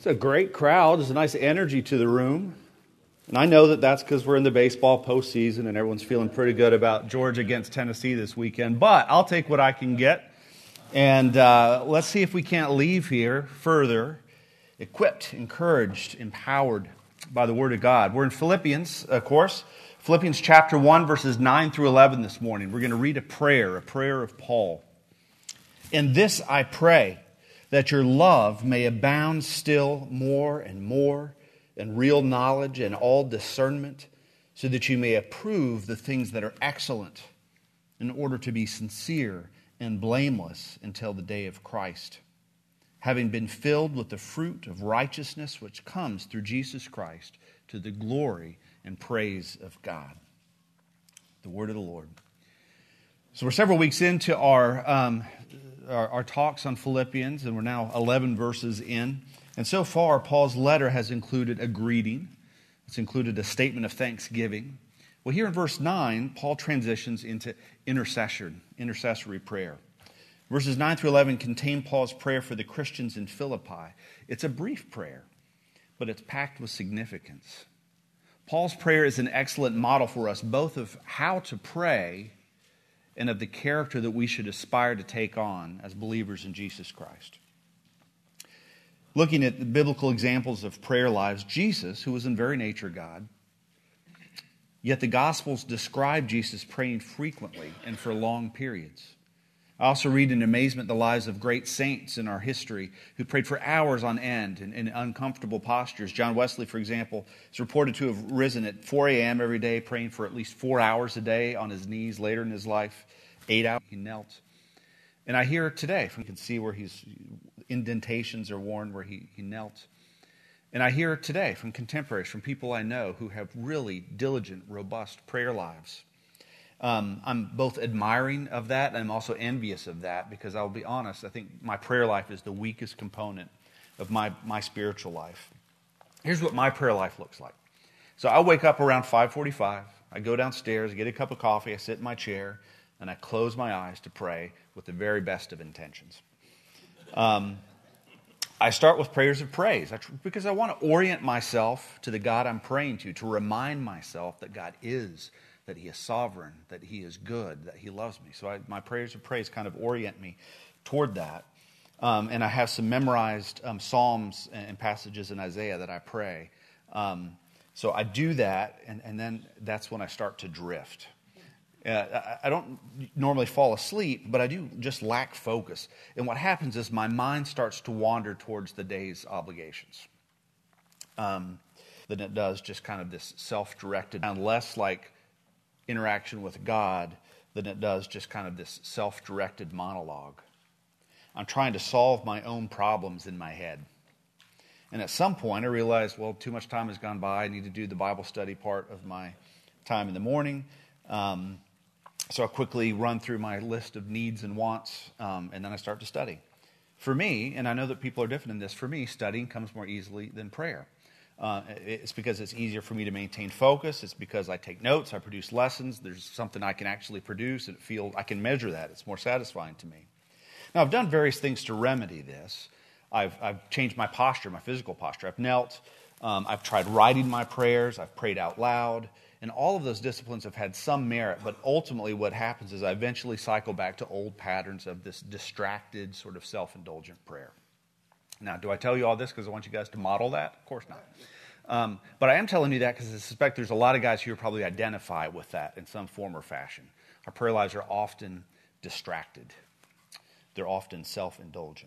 It's a great crowd. There's a nice energy to the room. And I know that that's because we're in the baseball postseason and everyone's feeling pretty good about Georgia against Tennessee this weekend. But I'll take what I can get. And let's see if we can't leave here further equipped, encouraged, empowered by the Word of God. We're in Philippians, of course. Philippians chapter 1, verses 9 through 11 this morning. We're going to read a prayer of Paul. In this I pray, that your love may abound still more and more in real knowledge and all discernment, so that you may approve the things that are excellent, in order to be sincere and blameless until the day of Christ, having been filled with the fruit of righteousness which comes through Jesus Christ, to the glory and praise of God. The word of the Lord. So we're several weeks into our talks on Philippians, and we're now 11 verses in. And so far, Paul's letter has included a greeting. It's included a statement of thanksgiving. Well, here in verse 9, Paul transitions into intercessory prayer. Verses 9 through 11 contain Paul's prayer for the Christians in Philippi. It's a brief prayer, but it's packed with significance. Paul's prayer is an excellent model for us, both of how to pray and of the character that we should aspire to take on as believers in Jesus Christ. Looking at the biblical examples of prayer lives, Jesus, who was in very nature God, yet the Gospels describe Jesus praying frequently and for long periods. I also read in amazement the lives of great saints in our history who prayed for hours on end in uncomfortable postures. John Wesley, for example, is reported to have risen at 4 a.m. every day, praying for at least 4 hours a day on his knees. Later in his life, 8 hours he knelt. And I hear today, you can see where his indentations are worn where he knelt. And I hear today from contemporaries, from people I know who have really diligent, robust prayer lives. I'm both admiring of that and I'm also envious of that, because I'll be honest, I think my prayer life is the weakest component of my spiritual life. Here's what my prayer life looks like. So I wake up around 5:45. I go downstairs, I get a cup of coffee, I sit in my chair, and I close my eyes to pray with the very best of intentions. I start with prayers of praise because I want to orient myself to the God I'm praying to remind myself that God is, that He is sovereign, that He is good, that He loves me. So my prayers of praise kind of orient me toward that. And I have some memorized psalms and passages in Isaiah that I pray. So I do that, and then that's when I start to drift. I don't normally fall asleep, but I do just lack focus. And what happens is my mind starts to wander towards the day's obligations. Than it does just kind of this self-directed, and less like interaction with God than it does just kind of this self-directed monologue. I'm trying to solve my own problems in my head. And at some point I realized, well, too much time has gone by. I need to do the Bible study part of my time in the morning. So I quickly run through my list of needs and wants, and then I start to study. For me, and I know that people are different in this, for me, studying comes more easily than prayer. It's because it's easier for me to maintain focus. It's because I take notes, I produce lessons. There's something I can actually produce and feel I can measure that. It's more satisfying to me. Now, I've done various things to remedy this. I've changed my posture, my physical posture. I've knelt. I've tried writing my prayers. I've prayed out loud. And all of those disciplines have had some merit, but ultimately what happens is I eventually cycle back to old patterns of this distracted, sort of self-indulgent prayer. Now, do I tell you all this because I want you guys to model that? Of course not. But I am telling you that because I suspect there's a lot of guys who probably identify with that in some form or fashion. Our prayer lives are often distracted. They're often self-indulgent.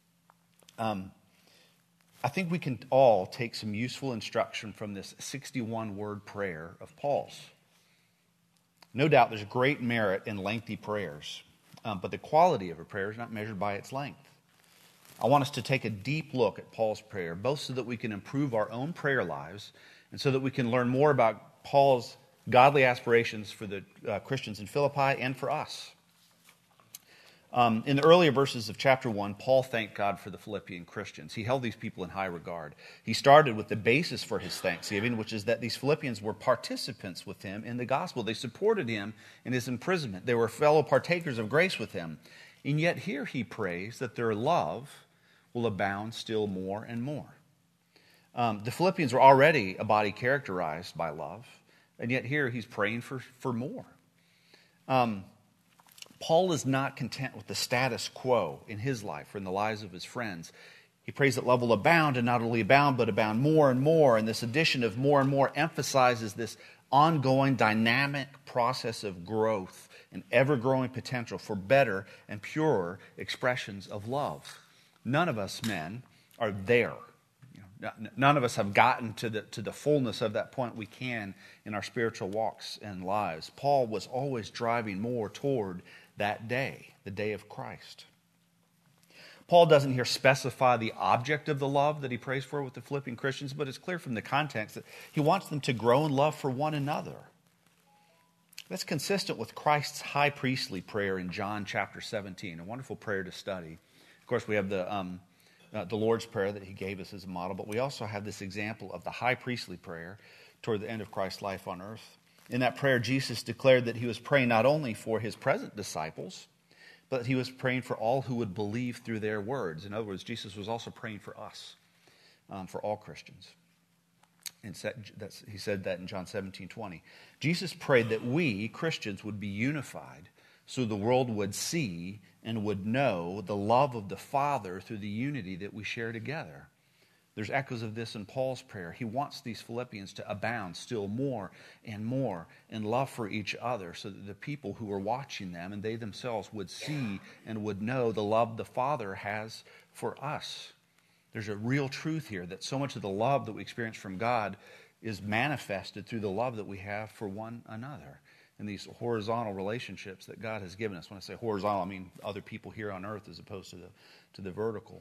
I think we can all take some useful instruction from this 61-word prayer of Paul's. No doubt there's great merit in lengthy prayers, but the quality of a prayer is not measured by its length. I want us to take a deep look at Paul's prayer, both so that we can improve our own prayer lives and so that we can learn more about Paul's godly aspirations for the Christians in Philippi and for us. In the earlier verses of chapter 1, Paul thanked God for the Philippian Christians. He held these people in high regard. He started with the basis for his thanksgiving, which is that these Philippians were participants with him in the gospel. They supported him in his imprisonment. They were fellow partakers of grace with him. And yet here he prays that their love will abound still more and more. The Philippians were already a body characterized by love, and yet here he's praying for more. Paul is not content with the status quo in his life or in the lives of his friends. He prays that love will abound, and not only abound, but abound more and more. And this addition of more and more emphasizes this ongoing dynamic process of growth and ever-growing potential for better and purer expressions of love. None of us men are there. None of us have gotten to the fullness of that point we can in our spiritual walks and lives. Paul was always driving more toward that day, the day of Christ. Paul doesn't here specify the object of the love that he prays for with the Philippian Christians, but it's clear from the context that he wants them to grow in love for one another. That's consistent with Christ's high priestly prayer in John chapter 17, a wonderful prayer to study. Of course, we have the Lord's Prayer that he gave us as a model, but we also have this example of the high priestly prayer toward the end of Christ's life on earth. In that prayer, Jesus declared that he was praying not only for his present disciples, but he was praying for all who would believe through their words. In other words, Jesus was also praying for us, for all Christians. And he said that in John 17:20. Jesus prayed that we, Christians, would be unified so the world would see and would know the love of the Father through the unity that we share together. There's echoes of this in Paul's prayer. He wants these Philippians to abound still more and more in love for each other so that the people who are watching them and they themselves would see and would know the love the Father has for us. There's a real truth here that so much of the love that we experience from God is manifested through the love that we have for one another in these horizontal relationships that God has given us. When I say horizontal, I mean other people here on earth as opposed to the vertical.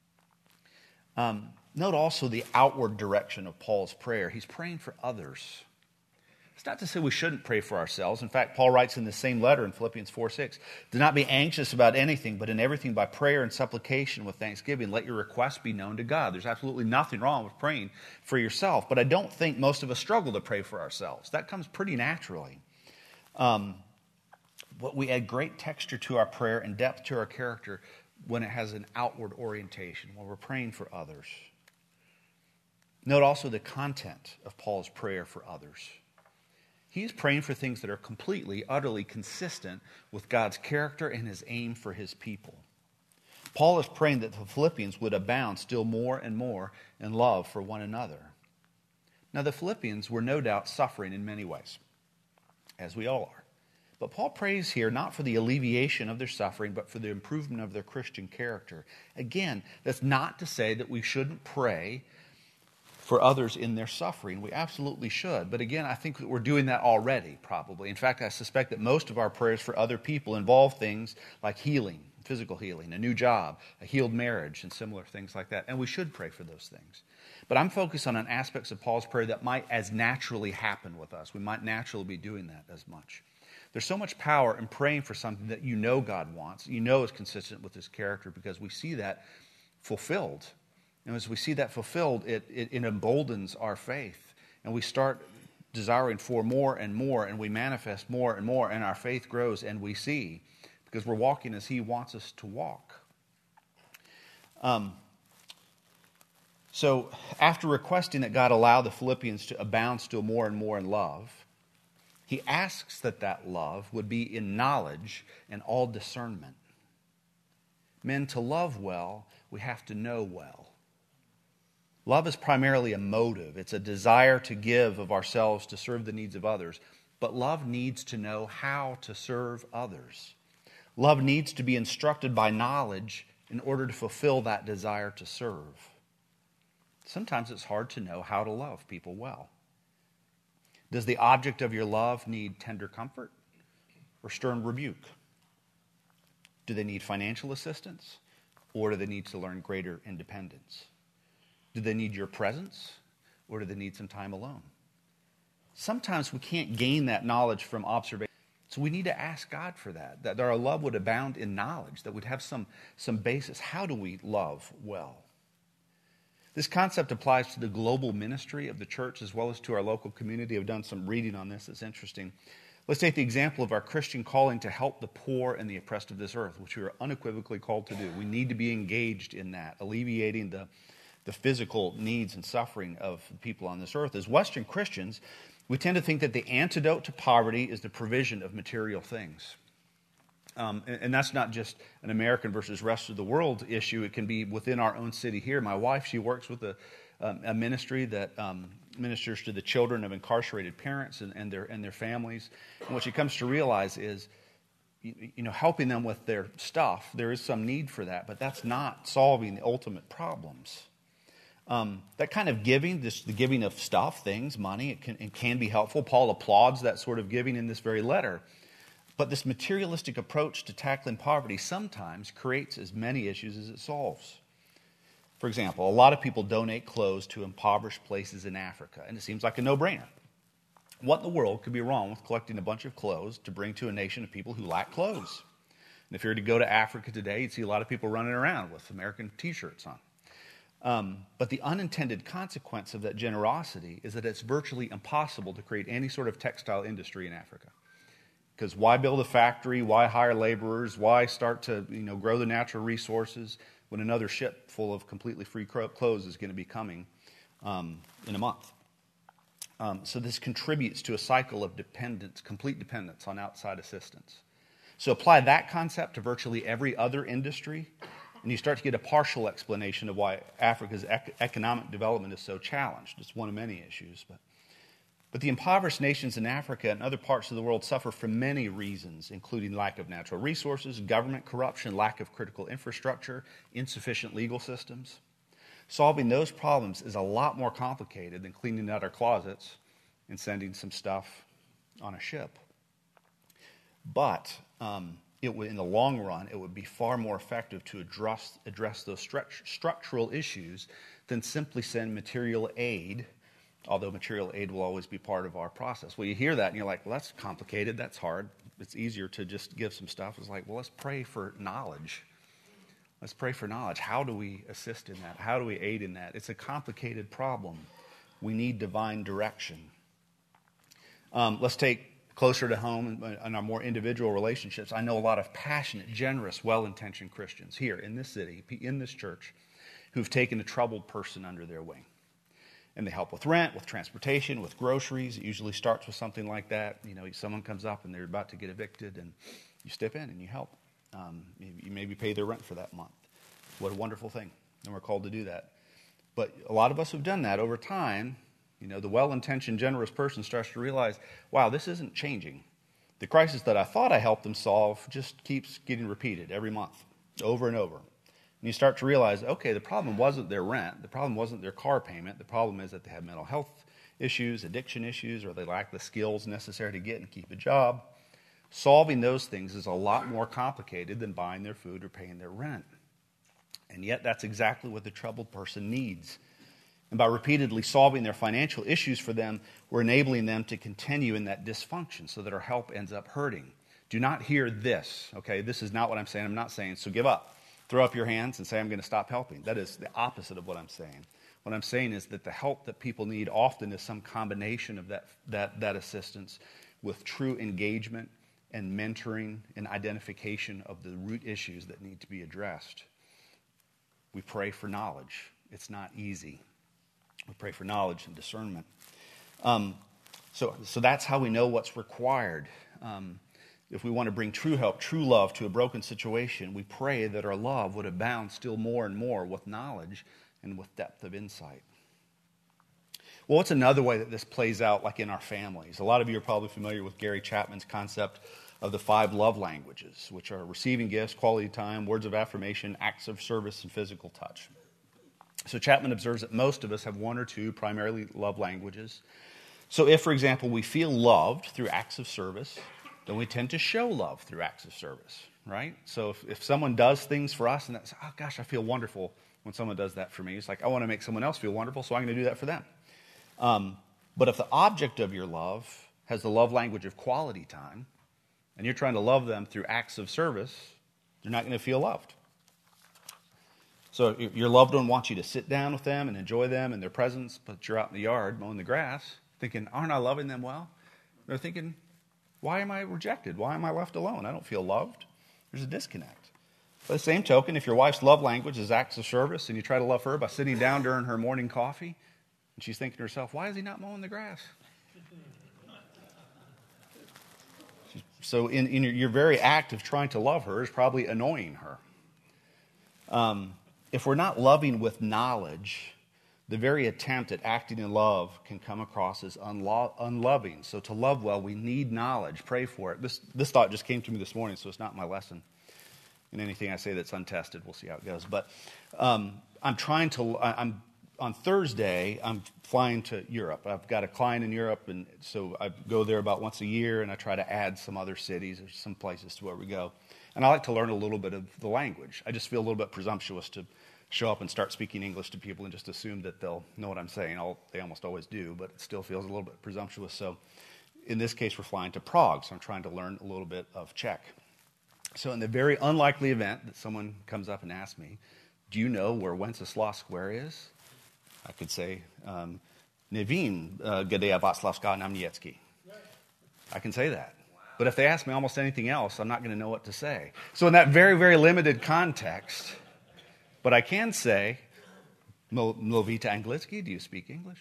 Note also the outward direction of Paul's prayer. He's praying for others. It's not to say we shouldn't pray for ourselves. In fact, Paul writes in the same letter in Philippians 4:6, "Do not be anxious about anything, but in everything by prayer and supplication with thanksgiving, let your requests be known to God." There's absolutely nothing wrong with praying for yourself, but I don't think most of us struggle to pray for ourselves. That comes pretty naturally. But we add great texture to our prayer and depth to our character when it has an outward orientation, when we're praying for others. Note also the content of Paul's prayer for others. He's praying for things that are completely, utterly consistent with God's character and his aim for his people. Paul is praying that the Philippians would abound still more and more in love for one another. Now, the Philippians were no doubt suffering in many ways, as we all are. But Paul prays here not for the alleviation of their suffering, but for the improvement of their Christian character. Again, that's not to say that we shouldn't pray for others in their suffering. We absolutely should. But again, I think that we're doing that already, probably. In fact, I suspect that most of our prayers for other people involve things like healing, physical healing, a new job, a healed marriage, and similar things like that. And we should pray for those things. But I'm focused on aspects of Paul's prayer that might as naturally happen with us. We might naturally be doing that as much. There's so much power in praying for something that you know God wants, you know is consistent with his character, because we see that fulfilled. And as we see that fulfilled, it emboldens our faith. And we start desiring for more and more, and we manifest more and more, and our faith grows, and we see, because we're walking as he wants us to walk. So after requesting that God allow the Philippians to abound still more and more in love, he asks that that love would be in knowledge and all discernment. Men, to love well, we have to know well. Love is primarily a motive. It's a desire to give of ourselves to serve the needs of others. But love needs to know how to serve others. Love needs to be instructed by knowledge in order to fulfill that desire to serve. Sometimes it's hard to know how to love people well. Does the object of your love need tender comfort or stern rebuke? Do they need financial assistance, or do they need to learn greater independence? Do they need your presence, or do they need some time alone? Sometimes we can't gain that knowledge from observation, so we need to ask God for that our love would abound in knowledge, that we'd have some basis. How do we love well? This concept applies to the global ministry of the church as well as to our local community. I've done some reading on this. It's interesting. Let's take the example of our Christian calling to help the poor and the oppressed of this earth, which we are unequivocally called to do. We need to be engaged in that, alleviating the the physical needs and suffering of people on this earth. As Western Christians, we tend to think that the antidote to poverty is the provision of material things. And that's not just an American versus rest of the world issue. It can be within our own city here. My wife, she works with a ministry that ministers to the children of incarcerated parents and their families. And what she comes to realize is, helping them with their stuff, there is some need for that, but that's not solving the ultimate problems. That kind of giving, the giving of stuff, things, money, it can be helpful. Paul applauds that sort of giving in this very letter. But this materialistic approach to tackling poverty sometimes creates as many issues as it solves. For example, a lot of people donate clothes to impoverished places in Africa, and it seems like a no-brainer. What in the world could be wrong with collecting a bunch of clothes to bring to a nation of people who lack clothes? And if you were to go to Africa today, you'd see a lot of people running around with American t-shirts on. But the unintended consequence of that generosity is that it's virtually impossible to create any sort of textile industry in Africa. Because why build a factory? Why hire laborers? Why start to grow the natural resources when another ship full of completely free clothes is going to be coming in a month? So this contributes to a cycle of dependence, complete dependence on outside assistance. So apply that concept to virtually every other industry, and you start to get a partial explanation of why Africa's economic development is so challenged. It's one of many issues, But the impoverished nations in Africa and other parts of the world suffer from many reasons, including lack of natural resources, government corruption, lack of critical infrastructure, insufficient legal systems. Solving those problems is a lot more complicated than cleaning out our closets and sending some stuff on a ship. But in the long run, it would be far more effective to address those structural issues than simply send material aid, although material aid will always be part of our process. Well, you hear that and you're like, well, that's complicated, that's hard. It's easier to just give some stuff. It's like, well, let's pray for knowledge. Let's pray for knowledge. How do we assist in that? How do we aid in that? It's a complicated problem. We need divine direction. Let's take closer to home in our more individual relationships. I know a lot of passionate, generous, well-intentioned Christians here in this city, in this church, who've taken a troubled person under their wing. And they help with rent, with transportation, with groceries. It usually starts with something like that. Someone comes up and they're about to get evicted, and you step in and you help. You maybe pay their rent for that month. What a wonderful thing. And we're called to do that. But a lot of us have done that over time. The well-intentioned, generous person starts to realize, wow, this isn't changing. The crisis that I thought I helped them solve just keeps getting repeated every month, over and over. And you start to realize, okay, the problem wasn't their rent. The problem wasn't their car payment. The problem is that they have mental health issues, addiction issues, or they lack the skills necessary to get and keep a job. Solving those things is a lot more complicated than buying their food or paying their rent. And yet that's exactly what the troubled person needs. And by repeatedly solving their financial issues for them, we're enabling them to continue in that dysfunction so that our help ends up hurting. Do not hear this, okay? This is not what I'm saying. I'm not saying, so give up. Throw up your hands and say, I'm going to stop helping. That is the opposite of what I'm saying. What I'm saying is that the help that people need often is some combination of that assistance with true engagement and mentoring and identification of the root issues that need to be addressed. We pray for knowledge. It's not easy. We pray for knowledge and discernment. So that's how we know what's required. If we want to bring true help, true love to a broken situation, we pray that our love would abound still more and more with knowledge and with depth of insight. Well, what's another way that this plays out, like in our families? A lot of you are probably familiar with Gary Chapman's concept of the 5 love languages, which are receiving gifts, quality time, words of affirmation, acts of service, and physical touch. So Chapman observes that most of us have 1 or 2 primarily love languages. So if, for example, we feel loved through acts of service, then we tend to show love through acts of service, right? So if someone does things for us and that's, oh gosh, I feel wonderful when someone does that for me. It's like, I want to make someone else feel wonderful, so I'm going to do that for them. But if the object of your love has the love language of quality time, and you're trying to love them through acts of service, you're not going to feel loved. So your loved one wants you to sit down with them and enjoy them and their presence, but you're out in the yard mowing the grass thinking, aren't I loving them well? They're thinking, why am I rejected? Why am I left alone? I don't feel loved. There's a disconnect. By the same token, if your wife's love language is acts of service and you try to love her by sitting down during her morning coffee, and she's thinking to herself, why is he not mowing the grass? So in your very act of trying to love her is probably annoying her. If we're not loving with knowledge, the very attempt at acting in love can come across as unloving. So to love well, we need knowledge. Pray for it. This thought just came to me this morning, so it's not my lesson. And anything I say that's untested, we'll see how it goes. But I'm on Thursday, I'm flying to Europe. I've got a client in Europe, and so I go there about once a year, and I try to add some other cities or some places to where we go. And I like to learn a little bit of the language. I just feel a little bit presumptuous to show up and start speaking English to people and just assume that they'll know what I'm saying. They almost always do, but it still feels a little bit presumptuous. So in this case, we're flying to Prague, so I'm trying to learn a little bit of Czech. So in the very unlikely event that someone comes up and asks me, do you know where Wenceslas Square is? I could say, Nevím, kde je Václavská náměstí. I can say that. But if they ask me almost anything else, I'm not going to know what to say. So in that very, very limited context, but I can say, mluvíte anglicky? Do you speak English?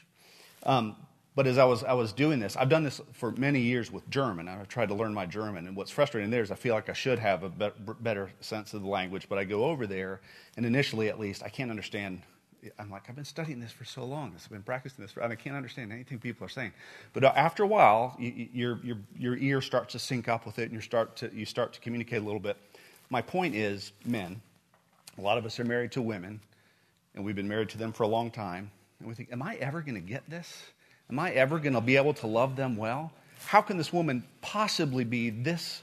But as I was doing this, I've done this for many years with German. I've tried to learn my German. And what's frustrating there is I feel like I should have a better sense of the language. But I go over there, and initially at least, I can't understand. I'm like, I've been studying this for so long. I've been practicing this, and I can't understand anything people are saying. But after a while, your ear starts to sync up with it, and you start to communicate a little bit. My point is, men, a lot of us are married to women, and we've been married to them for a long time, and we think, am I ever going to get this? Am I ever going to be able to love them well? How can this woman possibly be this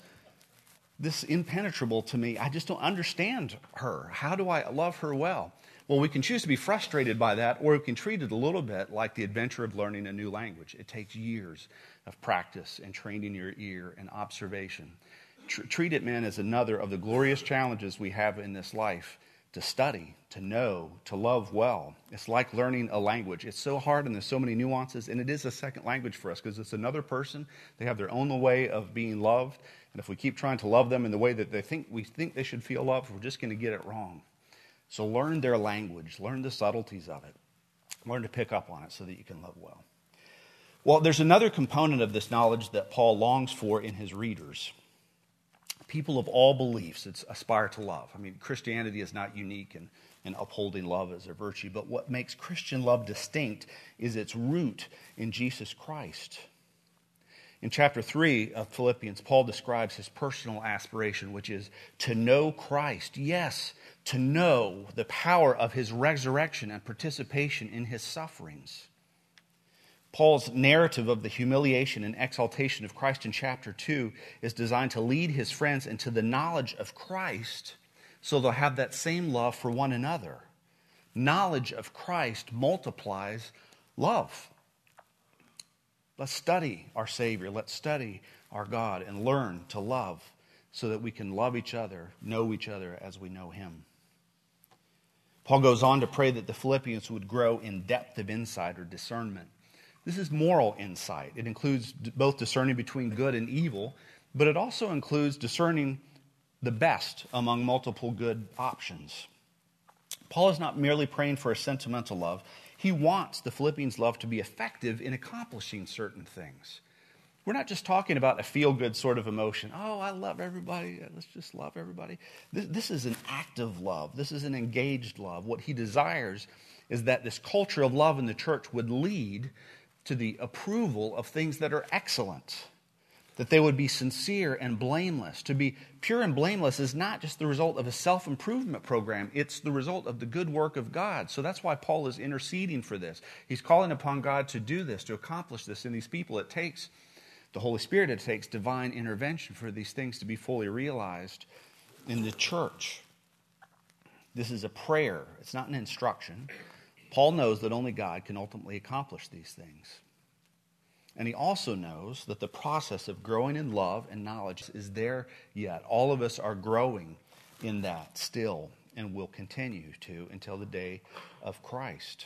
impenetrable to me? I just don't understand her. How do I love her well? Well, we can choose to be frustrated by that, or we can treat it a little bit like the adventure of learning a new language. It takes years of practice and training your ear and observation. Treat it, men, as another of the glorious challenges we have in this life, to study, to know, to love well. It's like learning a language. It's so hard and there's so many nuances, and it is a second language for us because it's another person. They have their own way of being loved, and if we keep trying to love them in the way that we think they should feel loved, we're just going to get it wrong. So learn their language, learn the subtleties of it, learn to pick up on it so that you can love well. Well, there's another component of this knowledge that Paul longs for in his readers. People of all beliefs aspire to love. I mean, Christianity is not unique in upholding love as a virtue, but what makes Christian love distinct is its root in Jesus Christ. In chapter 3 of Philippians, Paul describes his personal aspiration, which is to know Christ. Yes, to know the power of his resurrection and participation in his sufferings. Paul's narrative of the humiliation and exaltation of Christ in chapter 2 is designed to lead his friends into the knowledge of Christ so they'll have that same love for one another. Knowledge of Christ multiplies love. Let's study our Savior. Let's study our God and learn to love so that we can love each other, know each other as we know Him. Paul goes on to pray that the Philippians would grow in depth of insight or discernment. This is moral insight. It includes both discerning between good and evil, but it also includes discerning the best among multiple good options. Paul is not merely praying for a sentimental love. He wants the Philippians' love to be effective in accomplishing certain things. We're not just talking about a feel-good sort of emotion. Oh, I love everybody. Let's just love everybody. This is an active love. This is an engaged love. What he desires is that this culture of love in the church would lead to the approval of things that are excellent, that they would be sincere and blameless. To be pure and blameless is not just the result of a self-improvement program. It's the result of the good work of God. So that's why Paul is interceding for this. He's calling upon God to do this, to accomplish this in these people. It takes the Holy Spirit, it takes divine intervention for these things to be fully realized in the church. This is a prayer. It's not an instruction. Paul knows that only God can ultimately accomplish these things. And he also knows that the process of growing in love and knowledge is there yet. All of us are growing in that still and will continue to until the day of Christ.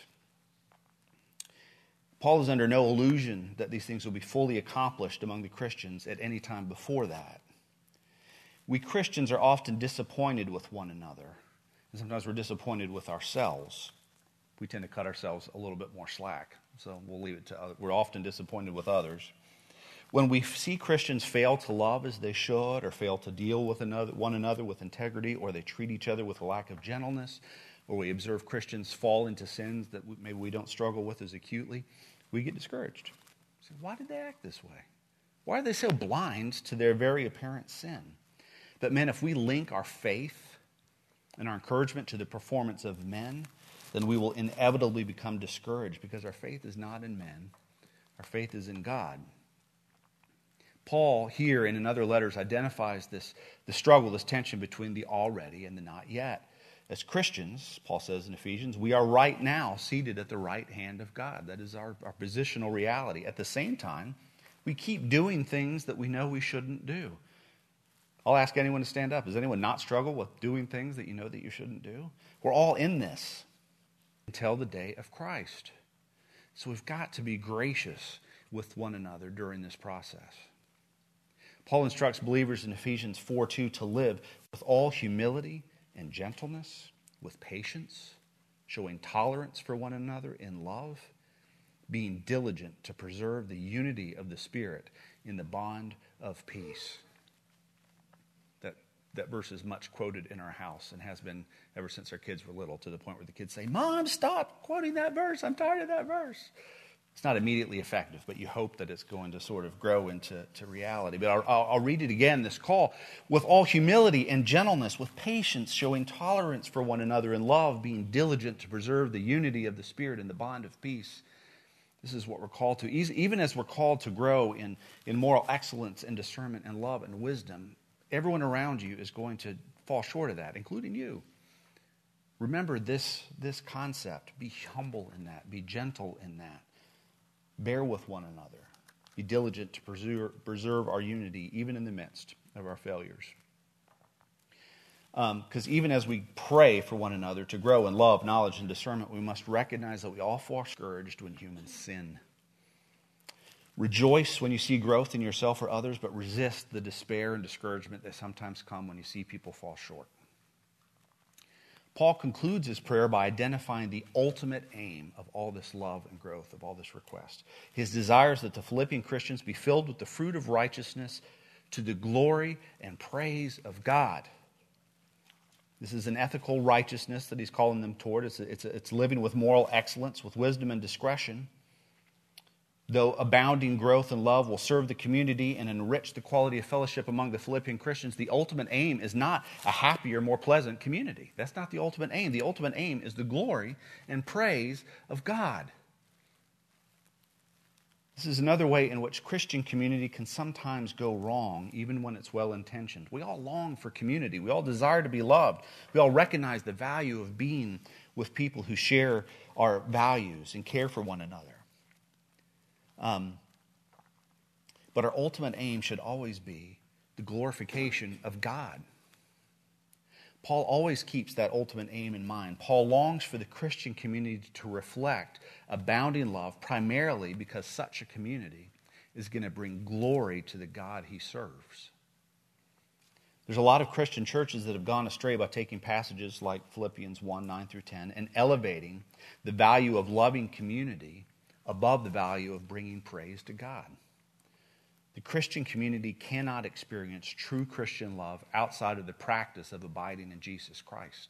Paul is under no illusion that these things will be fully accomplished among the Christians at any time before that. We Christians are often disappointed with one another. And sometimes we're disappointed with ourselves. We tend to cut ourselves a little bit more slack. So we'll leave it to others. We're often disappointed with others. When we see Christians fail to love as they should, or fail to deal with one another with integrity, or they treat each other with a lack of gentleness, or we observe Christians fall into sins that maybe we don't struggle with as acutely, we get discouraged. So why did they act this way? Why are they so blind to their very apparent sin? But men, if we link our faith and our encouragement to the performance of men, then we will inevitably become discouraged because our faith is not in men. Our faith is in God. Paul here and in other letters identifies the struggle, this tension between the already and the not yet. As Christians, Paul says in Ephesians, we are right now seated at the right hand of God. That is our positional reality. At the same time, we keep doing things that we know we shouldn't do. I'll ask anyone to stand up. Does anyone not struggle with doing things that you know that you shouldn't do? We're all in this until the day of Christ. So we've got to be gracious with one another during this process. Paul instructs believers in Ephesians 4:2 to live with all humility and gentleness, with patience, showing tolerance for one another in love, being diligent to preserve the unity of the Spirit in the bond of peace. That verse is much quoted in our house and has been ever since our kids were little, to the point where the kids say, "Mom, stop quoting that verse. I'm tired of that verse." It's not immediately effective, but you hope that it's going to sort of grow into reality. But I'll read it again, this call. With all humility and gentleness, with patience, showing tolerance for one another in love, being diligent to preserve the unity of the Spirit in the bond of peace. This is what we're called to. Even as we're called to grow in moral excellence and discernment and love and wisdom, everyone around you is going to fall short of that, including you. Remember this concept. Be humble in that. Be gentle in that. Bear with one another. Be diligent to preserve our unity, even in the midst of our failures. Because even as we pray for one another to grow in love, knowledge, and discernment, we must recognize that we all fall discouraged when humans sin. Rejoice when you see growth in yourself or others, but resist the despair and discouragement that sometimes come when you see people fall short. Paul concludes his prayer by identifying the ultimate aim of all this love and growth, of all this request. His desire is that the Philippian Christians be filled with the fruit of righteousness to the glory and praise of God. This is an ethical righteousness that he's calling them toward. It's living with moral excellence, with wisdom and discretion. Though abounding growth and love will serve the community and enrich the quality of fellowship among the Philippian Christians, the ultimate aim is not a happier, more pleasant community. That's not the ultimate aim. The ultimate aim is the glory and praise of God. This is another way in which Christian community can sometimes go wrong, even when it's well-intentioned. We all long for community. We all desire to be loved. We all recognize the value of being with people who share our values and care for one another. But our ultimate aim should always be the glorification of God. Paul always keeps that ultimate aim in mind. Paul longs for the Christian community to reflect abounding love, primarily because such a community is going to bring glory to the God he serves. There's a lot of Christian churches that have gone astray by taking passages like Philippians 1:9-10 and elevating the value of loving community above the value of bringing praise to God. The Christian community cannot experience true Christian love outside of the practice of abiding in Jesus Christ.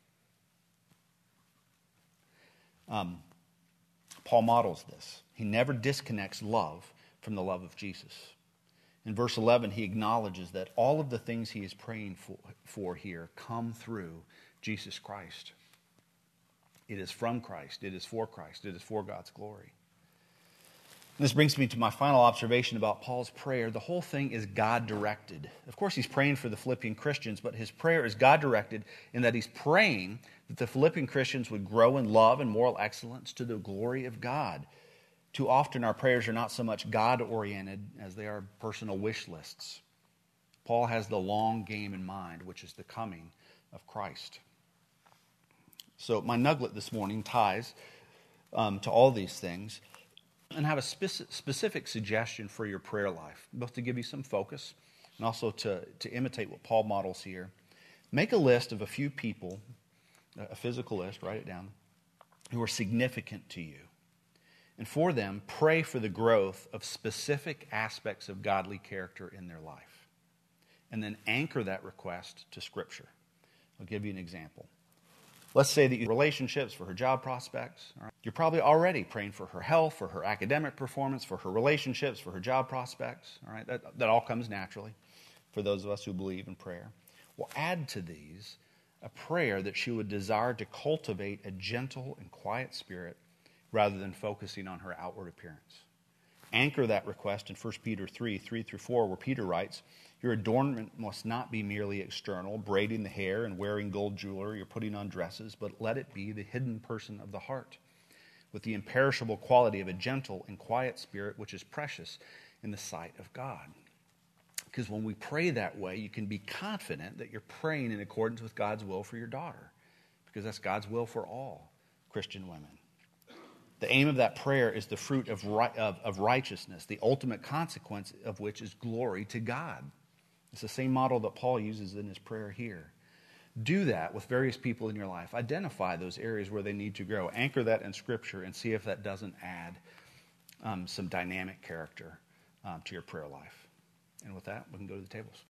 Paul models this. He never disconnects love from the love of Jesus. In verse 11, he acknowledges that all of the things he is praying for here come through Jesus Christ. It is from Christ. It is for Christ. It is for God's glory. And this brings me to my final observation about Paul's prayer. The whole thing is God-directed. Of course, he's praying for the Philippian Christians, but his prayer is God-directed in that he's praying that the Philippian Christians would grow in love and moral excellence to the glory of God. Too often our prayers are not so much God-oriented as they are personal wish lists. Paul has the long game in mind, which is the coming of Christ. So my nugget this morning ties to all these things and have a specific suggestion for your prayer life, both to give you some focus, and also to imitate what Paul models here, make a list of a few people, a physical list, write it down, who are significant to you. And for them, pray for the growth of specific aspects of godly character in their life. And then anchor that request to Scripture. I'll give you an example. Let's say that you have relationships for her job prospects. All right? You're probably already praying for her health, for her academic performance, for her relationships, for her job prospects. All right? That all comes naturally for those of us who believe in prayer. Well, add to these a prayer that she would desire to cultivate a gentle and quiet spirit rather than focusing on her outward appearance. Anchor that request in 1 Peter 3:3-4, where Peter writes, "Your adornment must not be merely external, braiding the hair and wearing gold jewelry or putting on dresses, but let it be the hidden person of the heart, with the imperishable quality of a gentle and quiet spirit, which is precious in the sight of God." Because when we pray that way, you can be confident that you're praying in accordance with God's will for your daughter, because that's God's will for all Christian women. The aim of that prayer is the fruit of righteousness, the ultimate consequence of which is glory to God. It's the same model that Paul uses in his prayer here. Do that with various people in your life. Identify those areas where they need to grow. Anchor that in Scripture and see if that doesn't add some dynamic character to your prayer life. And with that, we can go to the tables.